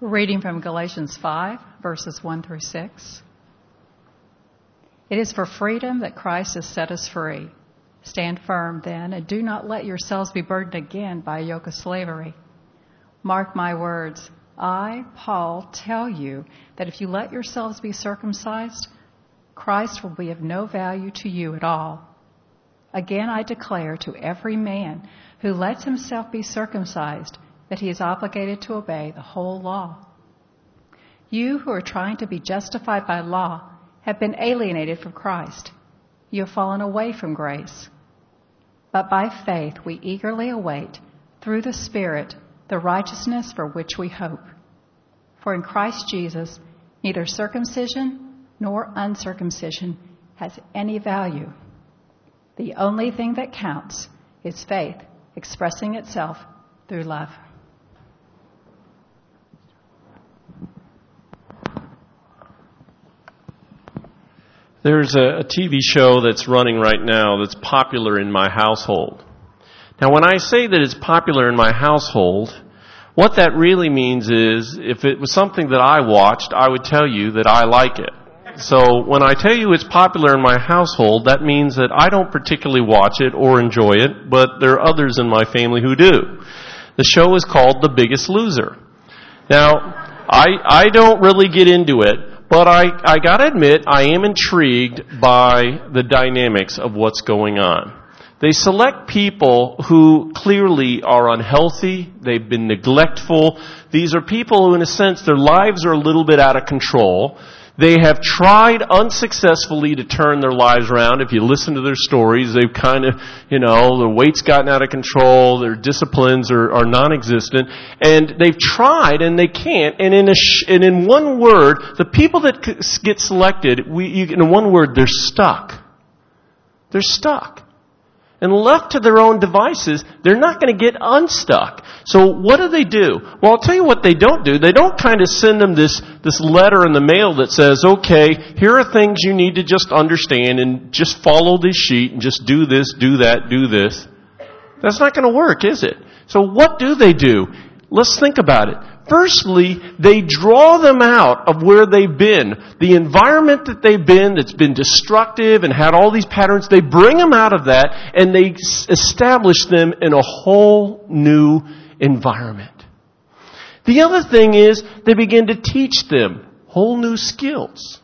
Reading from Galatians 5, verses 1 through 6. It is for freedom that Christ has set us free. Stand firm, then, and do not let yourselves be burdened again by a yoke of slavery. Mark my words. I, Paul, tell you that if you let yourselves be circumcised, Christ will be of no value to you at all. Again, I declare to every man who lets himself be circumcised that he is obligated to obey the whole law. You who are trying to be justified by law have been alienated from Christ. You have fallen away from grace. But by faith we eagerly await, through the Spirit, the righteousness for which we hope. For in Christ Jesus, neither circumcision nor uncircumcision has any value. The only thing that counts is faith expressing itself through love. There's a TV show that's running right now that's popular in my household. Now, when I say that it's popular in my household, what that really means is if it was something that I watched, I would tell you that I like it. So when I tell you it's popular in my household, that means that I don't particularly watch it or enjoy it, but there are others in my family who do. The show is called The Biggest Loser. Now, I don't really get into it, but I gotta admit, I am intrigued by the dynamics of what's going on. They select people who clearly are unhealthy, they've been neglectful. These are people who, in a sense, their lives are a little bit out of control. They have tried unsuccessfully to turn their lives around. If you listen to their stories, they've kind of, their weight's gotten out of control, their disciplines are non-existent, and they've tried and they can't. And in one word, the people that get selected, in one word, they're stuck. They're stuck. And left to their own devices, they're not going to get unstuck. So what do? Well, I'll tell you what they don't do. They don't kind of send them this letter in the mail that says, okay, here are things you need to just understand and just follow this sheet and just do this, do that, do this. That's not going to work, is it? So what do? Let's think about it. Firstly, they draw them out of where they've been. The environment that they've been that's been destructive and had all these patterns, they bring them out of that and they establish them in a whole new environment. The other thing is they begin to teach them whole new skills.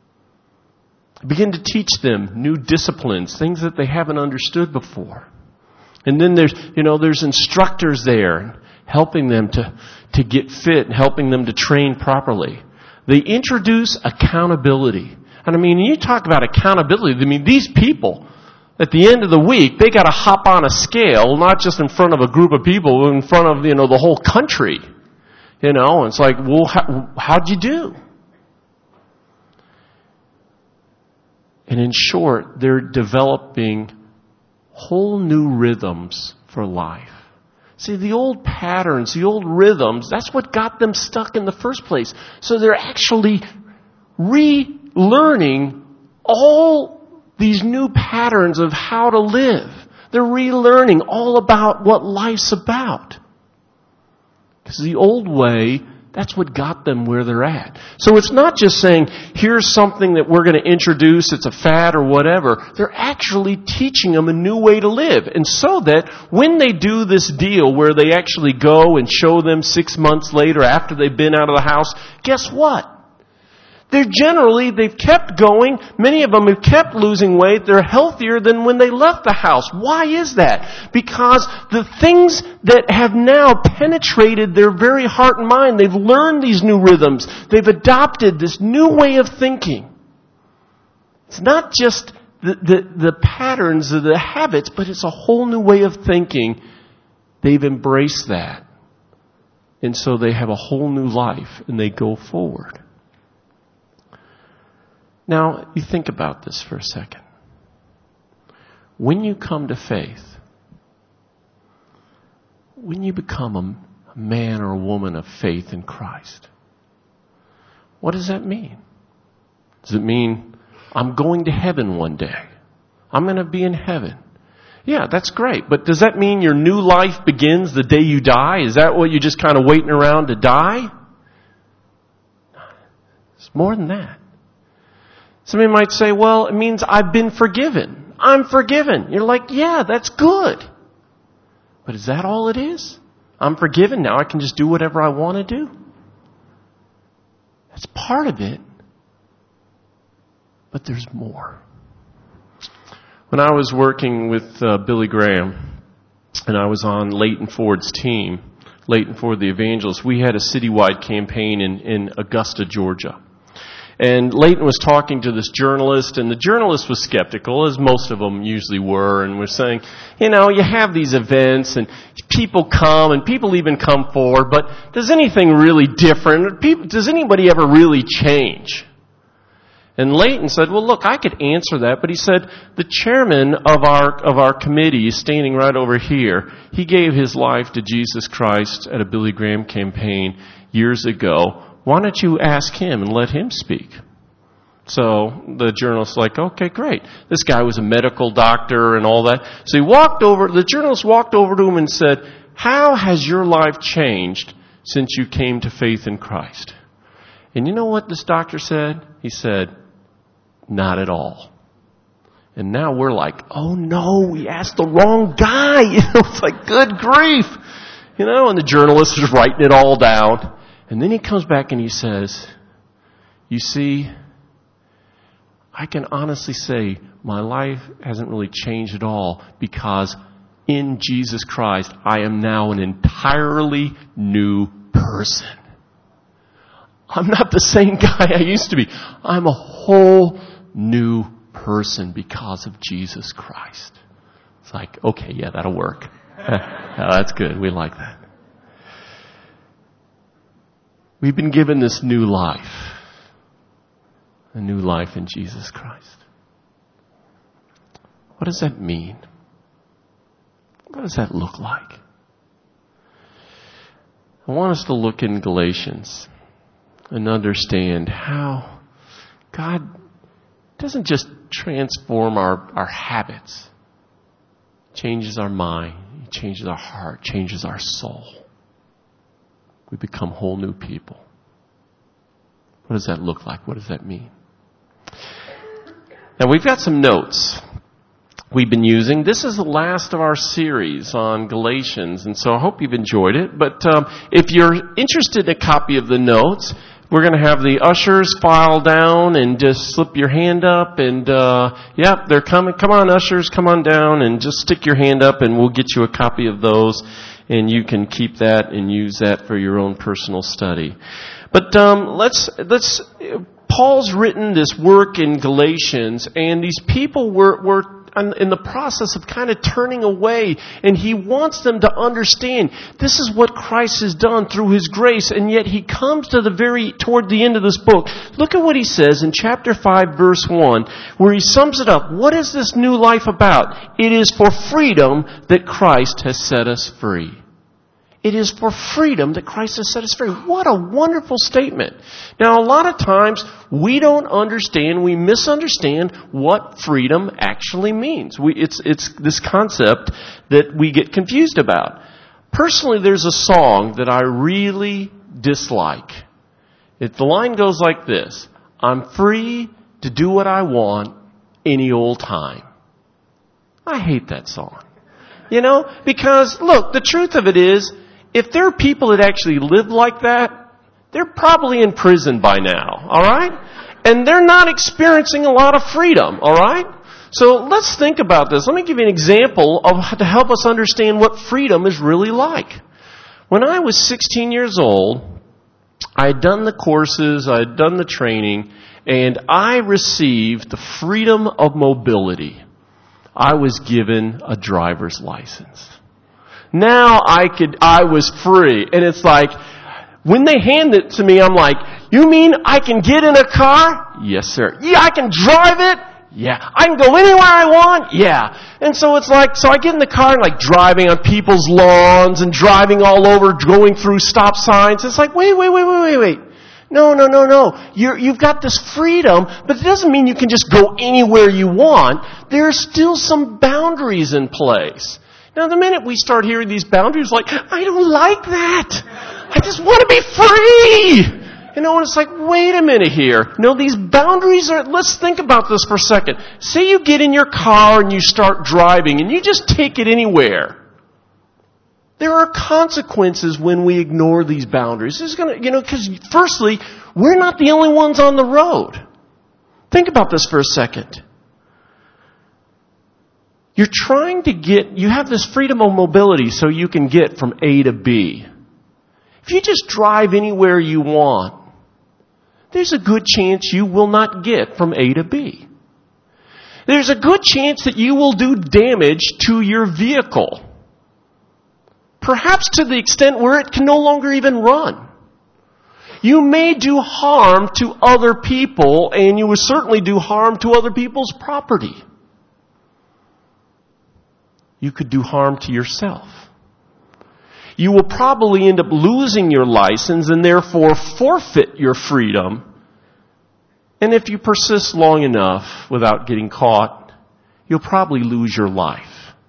Begin to teach them new disciplines, things that they haven't understood before. And then there's instructors there helping them to get fit and helping them to train properly. They introduce accountability. And you talk about accountability, these people, at the end of the week, they gotta hop on a scale, not just in front of a group of people, but in front of, the whole country. It's like, well, how'd you do? And in short, they're developing whole new rhythms for life. See, the old patterns, the old rhythms, that's what got them stuck in the first place. So they're actually relearning all these new patterns of how to live. They're relearning all about what life's about. Because the old way, that's what got them where they're at. So it's not just saying, here's something that we're going to introduce, it's a fad or whatever. They're actually teaching them a new way to live. And so that when they do this deal where they actually go and show them 6 months later after they've been out of the house, guess what? They've kept going. Many of them have kept losing weight. They're healthier than when they left the house. Why is that? Because the things that have now penetrated their very heart and mind, they've learned these new rhythms. They've adopted this new way of thinking. It's not just the patterns or the habits, but it's a whole new way of thinking. They've embraced that. And so they have a whole new life and they go forward. Now, you think about this for a second. When you come to faith, when you become a man or a woman of faith in Christ, what does that mean? Does it mean I'm going to heaven one day? I'm going to be in heaven. Yeah, that's great. But does that mean your new life begins the day you die? Is that what you're just kind of waiting around to die? It's more than that. Somebody might say, well, it means I've been forgiven. I'm forgiven. You're like, yeah, that's good. But is that all it is? I'm forgiven. Now I can just do whatever I want to do. That's part of it. But there's more. When I was working with Billy Graham, and I was on Leighton Ford's team, Leighton Ford the Evangelist, we had a citywide campaign in Augusta, Georgia. And Leighton was talking to this journalist, and the journalist was skeptical, as most of them usually were, and was saying, you know, you have these events, and people come, and people even come forward, but does anything really different? Does anybody ever really change? And Leighton said, well, look, I could answer that, but he said, the chairman of our committee is standing right over here. He gave his life to Jesus Christ at a Billy Graham campaign years ago. Why don't you ask him and let him speak? So the journalist's like, okay, great. This guy was a medical doctor and all that. So the journalist walked over to him and said, how has your life changed since you came to faith in Christ? And you know what this doctor said? He said, not at all. And now we're like, oh no, we asked the wrong guy. It's like, good grief. And the journalist is writing it all down. And then he comes back and he says, you see, I can honestly say my life hasn't really changed at all because in Jesus Christ, I am now an entirely new person. I'm not the same guy I used to be. I'm a whole new person because of Jesus Christ. It's like, okay, yeah, that'll work. That's good. We like that. We've been given this new life. A new life in Jesus Christ. What does that mean? What does that look like? I want us to look in Galatians and understand how God doesn't just transform our habits. He changes our mind. He changes our heart. Changes our soul. We become whole new people. What does that look like? What does that mean? Now we've got some notes we've been using. This is the last of our series on Galatians, and so I hope you've enjoyed it. But if you're interested in a copy of the notes, we're going to have the ushers file down and just slip your hand up. And they're coming. Come on, ushers, come on down and just stick your hand up, and we'll get you a copy of those. And you can keep that and use that for your own personal study. But let's. Paul's written this work in Galatians, and these people were in the process of kind of turning away, and he wants them to understand this is what Christ has done through his grace, and yet he comes to toward the end of this book. Look at what he says in chapter 5, verse 1, where he sums it up. What is this new life about? It is for freedom that Christ has set us free. It is for freedom that Christ has set us free. What a wonderful statement. Now, a lot of times, we don't understand, we misunderstand what freedom actually means. It's this concept that we get confused about. Personally, there's a song that I really dislike. The line goes like this: I'm free to do what I want any old time. I hate that song. Because, look, the truth of it is, if there are people that actually live like that, they're probably in prison by now, all right? And they're not experiencing a lot of freedom, all right? So let's think about this. Let me give you an example to help us understand what freedom is really like. When I was 16 years old, I had done the courses, I had done the training, and I received the freedom of mobility. I was given a driver's license. Now I was free. And it's like, when they hand it to me, I'm like, you mean I can get in a car? Yes, sir. Yeah, I can drive it? Yeah. I can go anywhere I want? Yeah. And so it's like, so I get in the car and like driving on people's lawns and driving all over, going through stop signs. It's like, wait. No. You've got this freedom, but it doesn't mean you can just go anywhere you want. There are still some boundaries in place. Now, the minute we start hearing these boundaries, like, I don't like that. I just want to be free. And it's like, wait a minute here. No, these boundaries are, let's think about this for a second. Say you get in your car and you start driving and you just take it anywhere. There are consequences when we ignore these boundaries. This is going to, because firstly, we're not the only ones on the road. Think about this for a second. You're trying to you have this freedom of mobility so you can get from A to B. If you just drive anywhere you want, there's a good chance you will not get from A to B. There's a good chance that you will do damage to your vehicle. Perhaps to the extent where it can no longer even run. You may do harm to other people, and you will certainly do harm to other people's property. You could do harm to yourself. You will probably end up losing your license and therefore forfeit your freedom. And if you persist long enough without getting caught, you'll probably lose your life.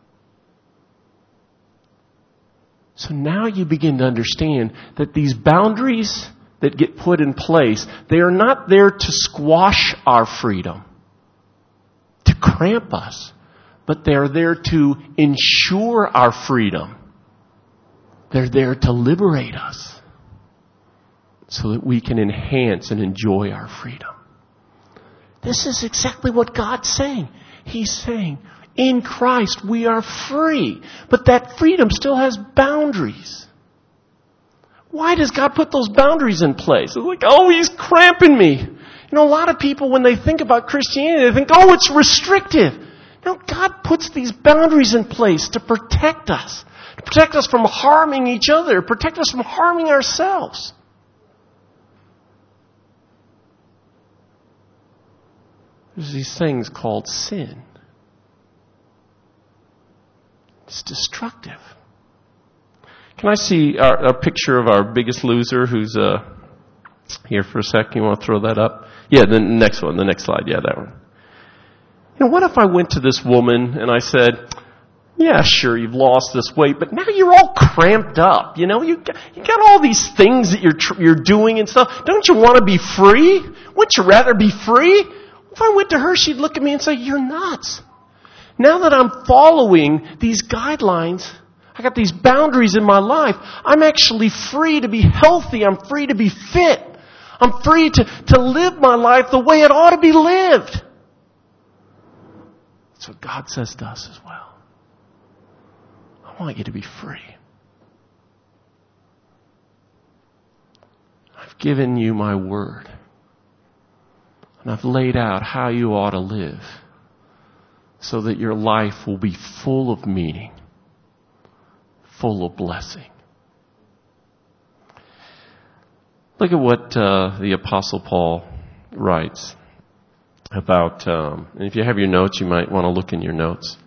So now you begin to understand that these boundaries that get put in place, they are not there to squash our freedom, to cramp us, but they're there to ensure our freedom. They're there to liberate us so that we can enhance and enjoy our freedom. This is exactly what God's saying. He's saying, in Christ we are free, but that freedom still has boundaries. Why does God put those boundaries in place? It's like, He's cramping me. A lot of people, when they think about Christianity, they think, it's restrictive. No, God puts these boundaries in place to protect us from harming each other, protect us from harming ourselves. There's these things called sin. It's destructive. Can I see a picture of our biggest loser who's here for a second? You want to throw that up? Yeah, the next one, the next slide. Yeah, that one. What if I went to this woman and I said, yeah, sure, you've lost this weight, but now you're all cramped up. You got all these things that you're doing and stuff. Don't you want to be free? Wouldn't you rather be free? If I went to her, she'd look at me and say, you're nuts. Now that I'm following these guidelines, I got these boundaries in my life, I'm actually free to be healthy. I'm free to be fit. I'm free to live my life the way it ought to be lived. That's what God says to us as well. I want you to be free. I've given you my word. And I've laid out how you ought to live so that your life will be full of meaning, full of blessing. Look at what the Apostle Paul writes about, and if you have your notes, you might want to look in your notes.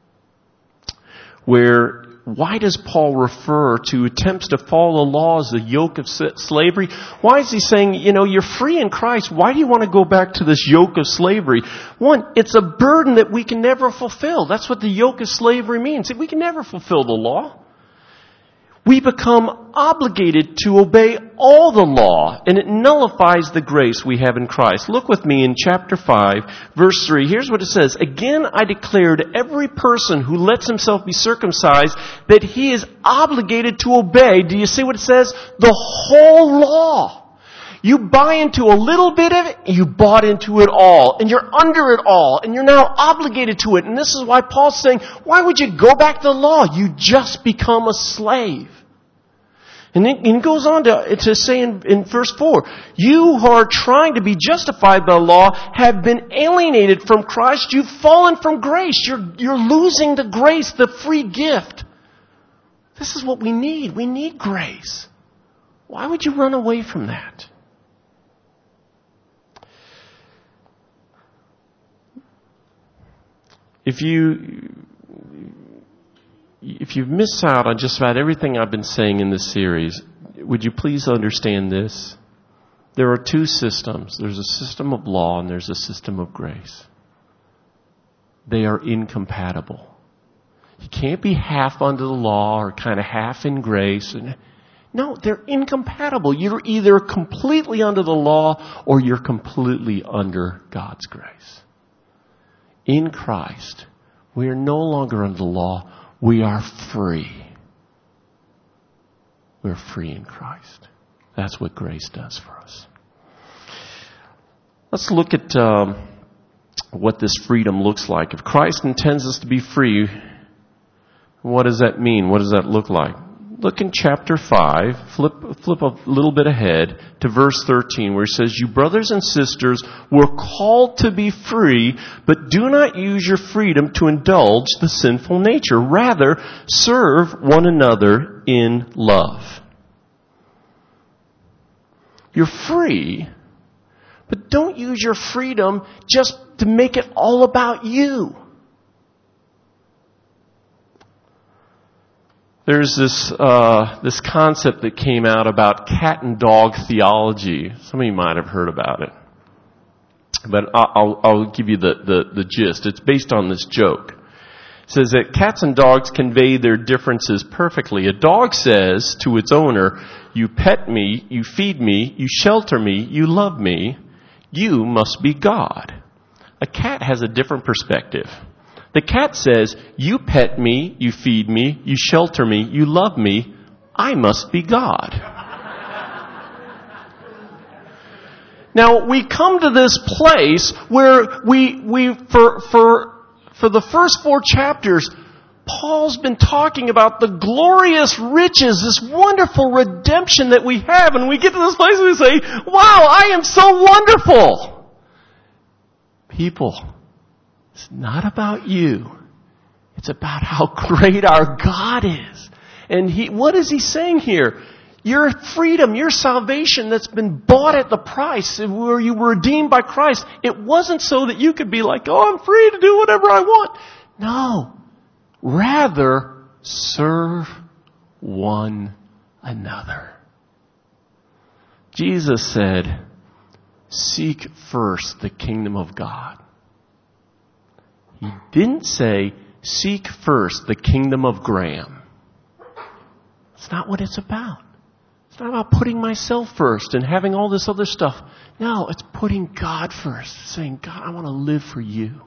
Why does Paul refer to attempts to follow the law as the yoke of slavery? Why is he saying, you're free in Christ. Why do you want to go back to this yoke of slavery? One, it's a burden that we can never fulfill. That's what the yoke of slavery means. We can never fulfill the law. We become obligated to obey all the law, and it nullifies the grace we have in Christ. Look with me in chapter 5, verse 3. Here's what it says. Again, I declare to every person who lets himself be circumcised that he is obligated to obey. Do you see what it says? The whole law. You buy into a little bit of it, you bought into it all, and you're under it all, and you're now obligated to it. And this is why Paul's saying, why would you go back to the law? You just become a slave. And it goes on to say in verse 4, you who are trying to be justified by the law have been alienated from Christ. You've fallen from grace. You're losing the grace, the free gift. This is what we need. We need grace. Why would you run away from that? If you've missed out on just about everything I've been saying in this series, would you please understand this? There are two systems. There's a system of law and there's a system of grace. They are incompatible. You can't be half under the law or kind of half in grace. No, they're incompatible. You're either completely under the law or you're completely under God's grace. In Christ, we are no longer under the law. We are free. We're free in Christ. That's what grace does for us. Let's look at what this freedom looks like. If Christ intends us to be free, what does that mean? What does that look like? Look in chapter 5, flip a little bit ahead to verse 13 where it says, "You brothers and sisters were called to be free, but do not use your freedom to indulge the sinful nature. Rather, serve one another in love." You're free, but don't use your freedom just to make it all about you. There's this concept that came out about cat and dog theology. Some of you might have heard about it. But I'll give you the gist. It's based on this joke. It says that cats and dogs convey their differences perfectly. A dog says to its owner, "You pet me, you feed me, you shelter me, you love me. You must be God." A cat has a different perspective. The cat says, "You pet me, you feed me, you shelter me, you love me. I must be God." Now, we come to this place where for the first 4 chapters, Paul's been talking about the glorious riches, this wonderful redemption that we have. And we get to this place where we say, "Wow, I am so wonderful." People, it's not about you. It's about how great our God is. And what is he saying here? Your freedom, your salvation that's been bought at the price, where you were redeemed by Christ, it wasn't so that you could be like, "Oh, I'm free to do whatever I want." No. Rather, serve one another. Jesus said, "Seek first the kingdom of God." He didn't say, "Seek first the kingdom of Graham." It's not what it's about. It's not about putting myself first and having all this other stuff. No, it's putting God first. Saying, "God, I want to live for you."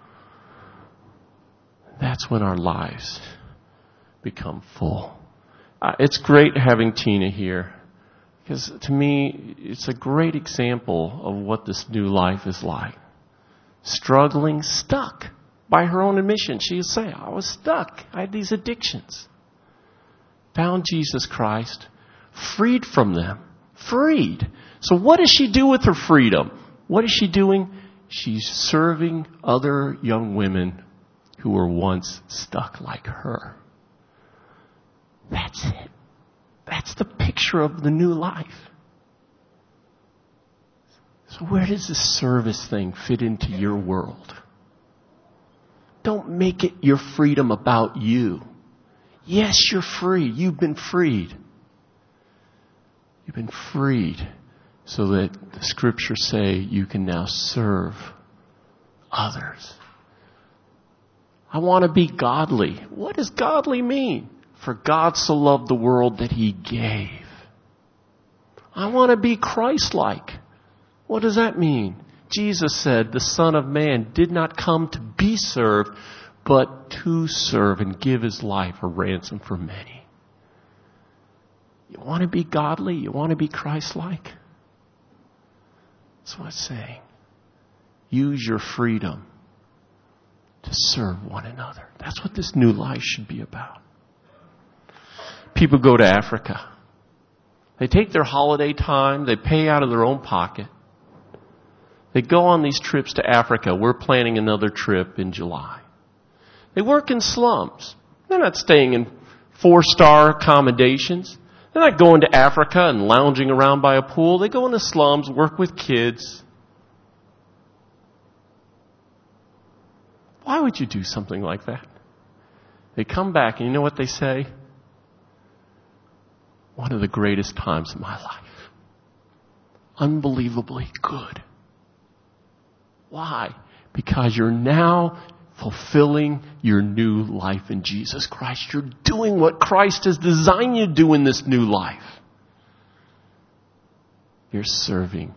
That's when our lives become full. It's great having Tina here. Because to me, it's a great example of what this new life is like. Struggling, stuck. By her own admission, she would say, "I was stuck. I had these addictions." Found Jesus Christ, freed from them. Freed. So what does she do with her freedom? What is she doing? She's serving other young women who were once stuck like her. That's it. That's the picture of the new life. So where does this service thing fit into your world? Don't make it your freedom about you. Yes, you're free. You've been freed. You've been freed so that the scriptures say you can now serve others. I want to be godly. What does godly mean? For God so loved the world that he gave. I want to be Christ-like. What does that mean? Jesus said, "The Son of Man did not come to be served, but to serve and give his life a ransom for many." You want to be godly? You want to be Christ-like? That's what it's saying. Use your freedom to serve one another. That's what this new life should be about. People go to Africa. They take their holiday time. They pay out of their own pocket. They go on these trips to Africa. We're planning another trip in July. They work in slums. They're not staying in 4-star accommodations. They're not going to Africa and lounging around by a pool. They go into slums, work with kids. Why would you do something like that? They come back and you know what they say? One of the greatest times of my life. Unbelievably good. Why? Because you're now fulfilling your new life in Jesus Christ. You're doing what Christ has designed you to do in this new life. You're serving.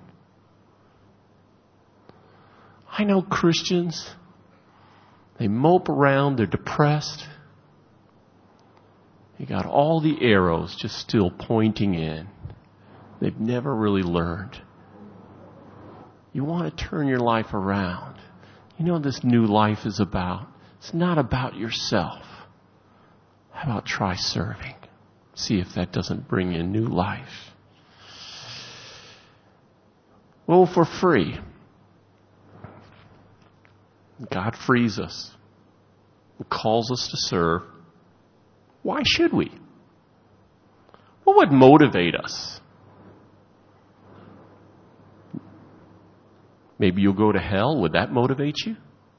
I know Christians, they mope around, they're depressed. You got all the arrows just still pointing in. They've never really learned. You want to turn your life around. You know what this new life is about? It's not about yourself. How about try serving? See if that doesn't bring you new life. Well, for free. God frees us. He calls us to serve. Why should we? What would motivate us? Maybe you'll go to hell. Would that motivate you?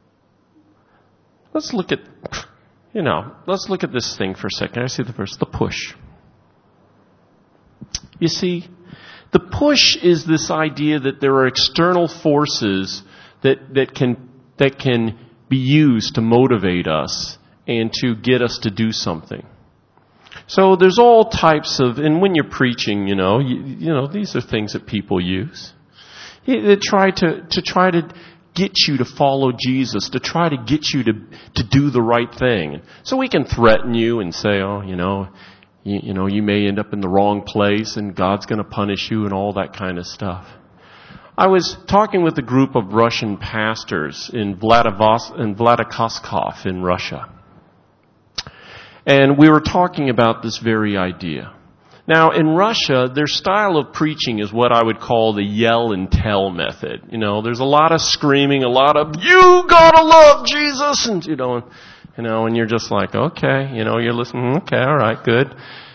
Let's look at this thing for a second. I see the verse, the push. You see, the push is this idea that there are external forces that can be used to motivate us and to get us to do something. So there's all types of, and when you're preaching, these are things that people use. They try to get you to follow Jesus, to try to get you to do the right thing. So we can threaten you and say, you may end up in the wrong place and God's going to punish you and all that kind of stuff. I was talking with a group of Russian pastors in Vladikavkaz in Russia. And we were talking about this very idea. Now, in Russia, their style of preaching is what I would call the yell and tell method. There's a lot of screaming, a lot of, you gotta love Jesus! And, and you're just like, okay, you're listening, okay, alright, good.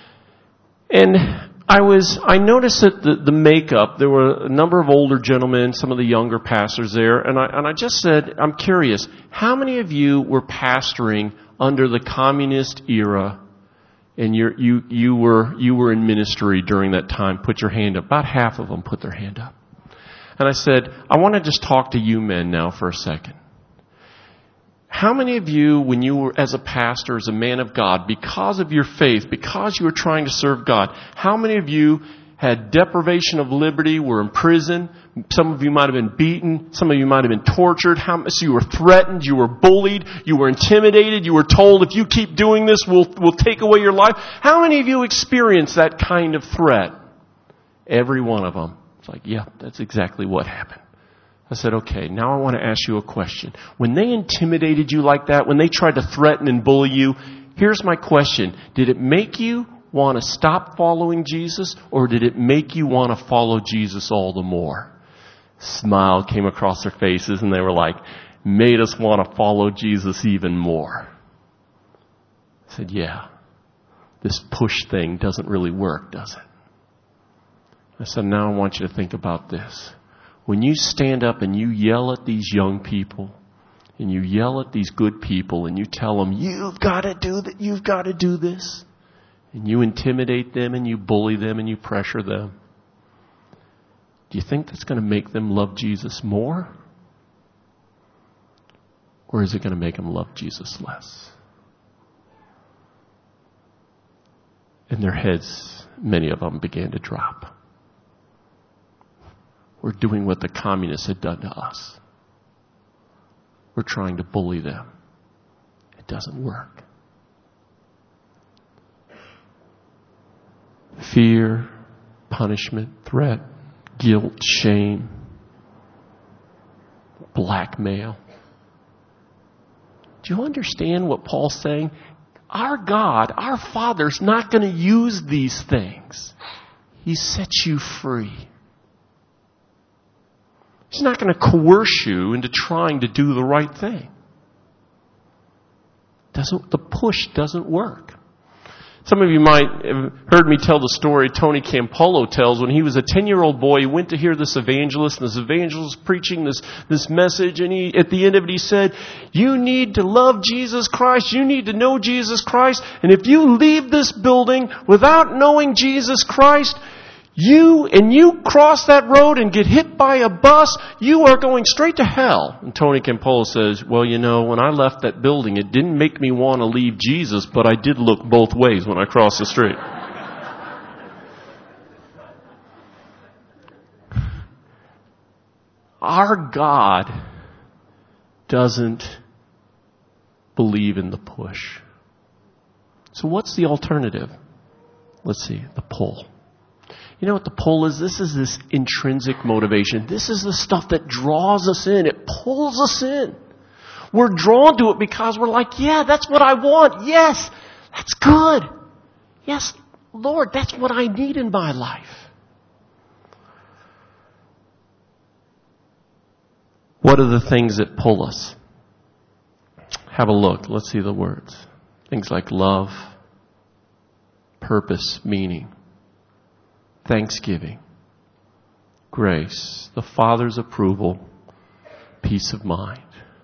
And I noticed that the makeup, there were a number of older gentlemen, some of the younger pastors there, and I just said, I'm curious, how many of you were pastoring under the communist era, and you were in ministry during that time? Put your hand up. About half of them put their hand up. And I said, I want to just talk to you men now for a second. How many of you, when you were as a pastor, as a man of God, because of your faith, because you were trying to serve God, how many of you had deprivation of liberty, were in prison? Some of you might have been beaten. Some of you might have been tortured. So you were threatened. You were bullied. You were intimidated. You were told, if you keep doing this, we'll take away your life. How many of you experienced that kind of threat? Every one of them. It's like, yeah, that's exactly what happened. I said, okay, now I want to ask you a question. When they intimidated you like that, when they tried to threaten and bully you, here's my question. Did it make you want to stop following Jesus, or did it make you want to follow Jesus all the more? Smile came across their faces, and they were like, made us want to follow Jesus even more. I said, yeah, this push thing doesn't really work, does it? I said, now I want you to think about this. When you stand up and you yell at these young people, and you yell at these good people, and you tell them, you've got to do that, you've got to do this, and you intimidate them, and you bully them, and you pressure them, do you think that's going to make them love Jesus more? Or is it going to make them love Jesus less? And their heads, many of them, began to drop. We're doing what the communists had done to us. We're trying to bully them. It doesn't work. Fear, punishment, threat, guilt, shame, blackmail. Do you understand what Paul's saying? Our God, our Father's not going to use these things. He sets you free. He's not going to coerce you into trying to do the right thing. The push doesn't work. Some of you might have heard me tell the story Tony Campolo tells. When he was a 10-year-old boy, he went to hear this evangelist, and this evangelist preaching this message, and at the end of it he said, you need to love Jesus Christ, you need to know Jesus Christ, and if you leave this building without knowing Jesus Christ, you cross that road and get hit by a bus, you are going straight to hell. And Tony Campolo says, well, when I left that building, it didn't make me want to leave Jesus, but I did look both ways when I crossed the street. Our God doesn't believe in the push. So what's the alternative? Let's see, the pull. You know what the pull is? This is this intrinsic motivation. This is the stuff that draws us in. It pulls us in. We're drawn to it because we're like, yeah, that's what I want. Yes, that's good. Yes, Lord, that's what I need in my life. What are the things that pull us? Have a look. Let's see the words. Things like love, purpose, meaning, thanksgiving, grace, the Father's approval, peace of mind.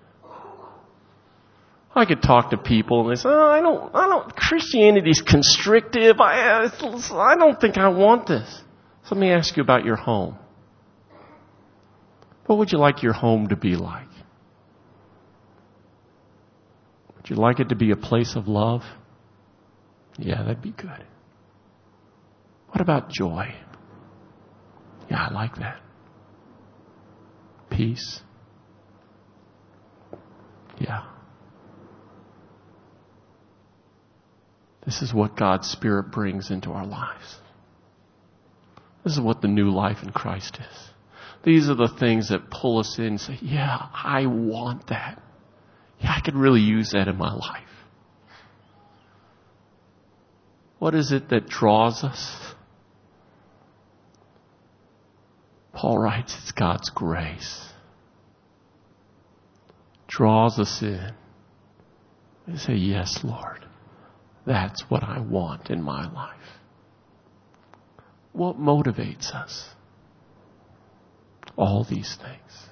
I could talk to people and they say, I don't, Christianity's constrictive. I don't think I want this. So let me ask you about your home. What would you like your home to be like? Would you like it to be a place of love? Yeah, that'd be good. What about joy? Yeah, I like that. Peace? Yeah. This is what God's Spirit brings into our lives. This is what the new life in Christ is. These are the things that pull us in and say, yeah, I want that. Yeah, I could really use that in my life. What is it that draws us? Paul writes, it's God's grace. Draws us in. And say, yes, Lord, that's what I want in my life. What motivates us? All these things.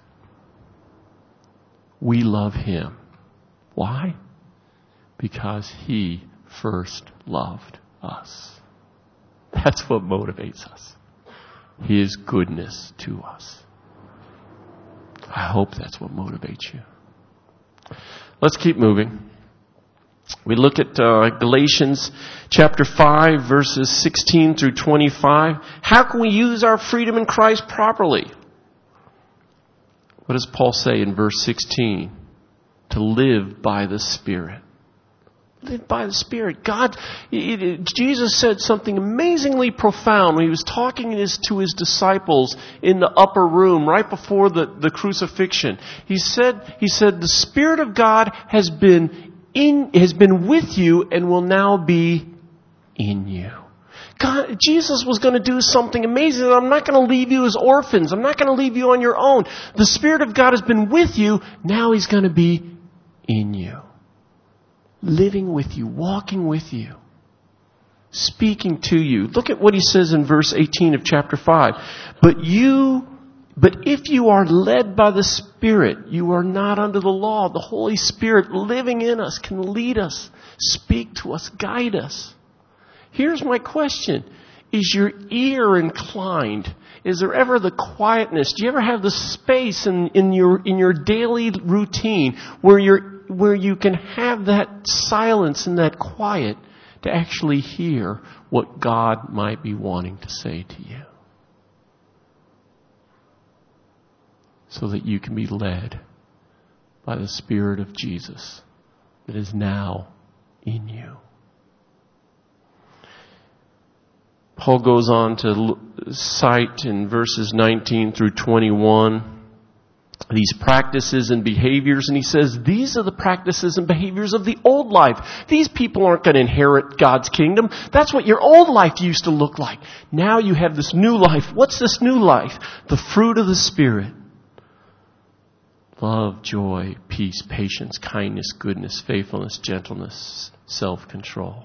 We love Him. Why? Because He first loved us. That's what motivates us. His goodness to us. I hope that's what motivates you. Let's keep moving. We look at Galatians chapter 5, verses 16 through 25. How can we use our freedom in Christ properly? What does Paul say in verse 16? To live by the Spirit. Live by the Spirit. Jesus said something amazingly profound when He was talking to His disciples in the upper room right before the crucifixion. He said, the Spirit of God has been with you and will now be in you. Jesus was going to do something amazing. I'm not going to leave you as orphans. I'm not going to leave you on your own. The Spirit of God has been with you. Now He's going to be in you. Living with you. Walking with you. Speaking to you. Look at what He says in verse 18 of chapter 5. But if you are led by the Spirit, you are not under the law. The Holy Spirit living in us can lead us, speak to us, guide us. Here's my question. Is your ear inclined? Is there ever the quietness? Do you ever have the space in your daily routine where you can have that silence and that quiet to actually hear what God might be wanting to say to you? So that you can be led by the Spirit of Jesus that is now in you. Paul goes on to cite in verses 19 through 21 these practices and behaviors, and he says these are the practices and behaviors of the old life. These people aren't going to inherit God's kingdom. That's what your old life used to look like. Now you have this new life. What's this new life? The fruit of the Spirit. Love, joy, peace, patience, kindness, goodness, faithfulness, gentleness, self-control.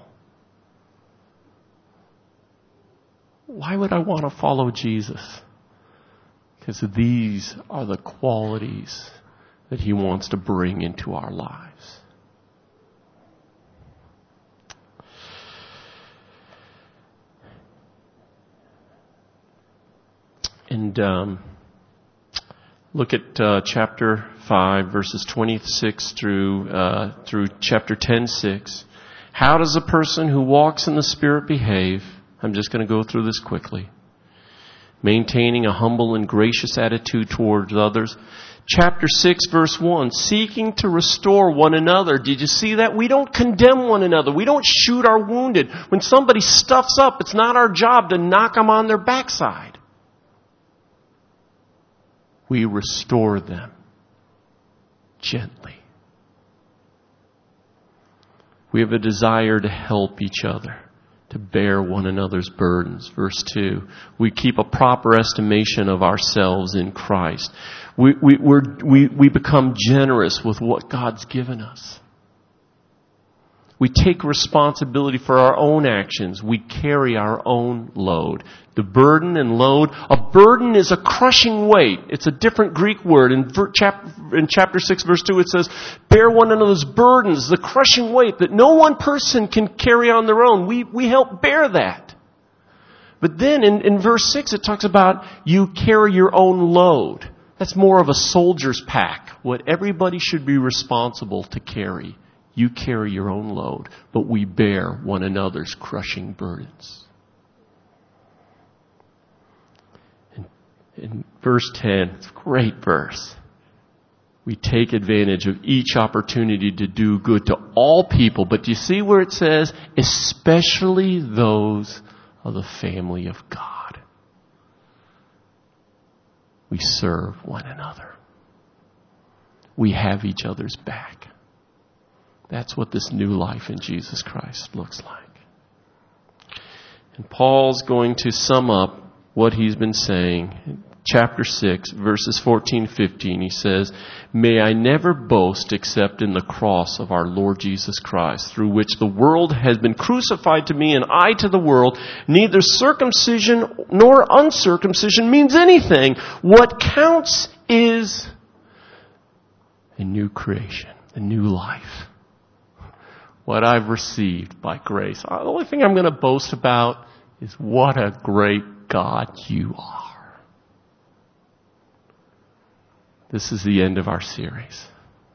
Why would I want to follow Jesus? Because these are the qualities that He wants to bring into our lives. And look at chapter 5, verses 26 through chapter 10:6. How does a person who walks in the Spirit behave? I'm just going to go through this quickly. Maintaining a humble and gracious attitude towards others. Chapter 6, verse 1, seeking to restore one another. Did you see that? We don't condemn one another. We don't shoot our wounded. When somebody stuffs up, it's not our job to knock them on their backside. We restore them gently. We have a desire to help each other, to bear one another's burdens. Verse 2, we keep a proper estimation of ourselves in Christ. We become generous with what God's given us. We take responsibility for our own actions. We carry our own load. The burden and load. A burden is a crushing weight. It's a different Greek word. In chapter 6, verse 2, it says, bear one another's burdens, the crushing weight that no one person can carry on their own. We help bear that. But then in verse 6, it talks about you carry your own load. That's more of a soldier's pack, what everybody should be responsible to carry. You carry your own load, but we bear one another's crushing burdens. In verse 10, it's a great verse. We take advantage of each opportunity to do good to all people. But do you see where it says, especially those of the family of God? We serve one another. We have each other's back. That's what this new life in Jesus Christ looks like. And Paul's going to sum up what he's been saying. In chapter 6, verses 14-15, he says, may I never boast except in the cross of our Lord Jesus Christ, through which the world has been crucified to me and I to the world. Neither circumcision nor uncircumcision means anything. What counts is a new creation, a new life. What I've received by grace. The only thing I'm going to boast about is what a great God you are. This is the end of our series.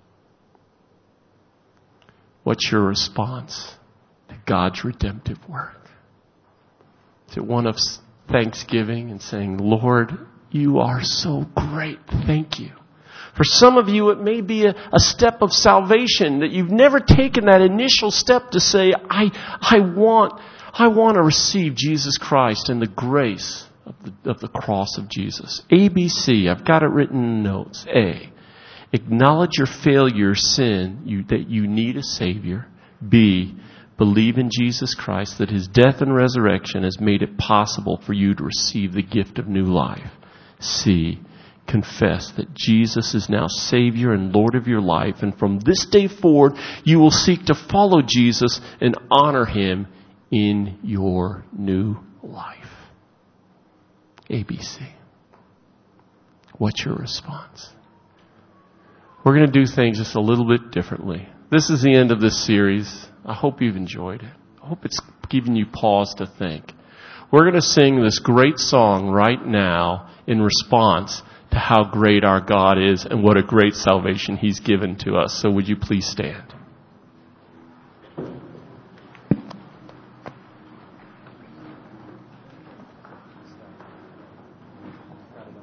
What's your response to God's redemptive work? Is it one of thanksgiving and saying, Lord, you are so great. Thank you. For some of you, it may be a step of salvation that you've never taken that initial step to say, I want to receive Jesus Christ and the grace of the cross of Jesus. ABC, I've got it written in notes. A, acknowledge your failure, sin, that you need a Savior. B, believe in Jesus Christ, that His death and resurrection has made it possible for you to receive the gift of new life. C, confess that Jesus is now Savior and Lord of your life, and from this day forward, you will seek to follow Jesus and honor Him in your new life. ABC. What's your response? We're going to do things just a little bit differently. This is the end of this series. I hope you've enjoyed it. I hope it's given you pause to think. We're going to sing this great song right now in response to how great our God is and what a great salvation He's given to us. So would you please stand?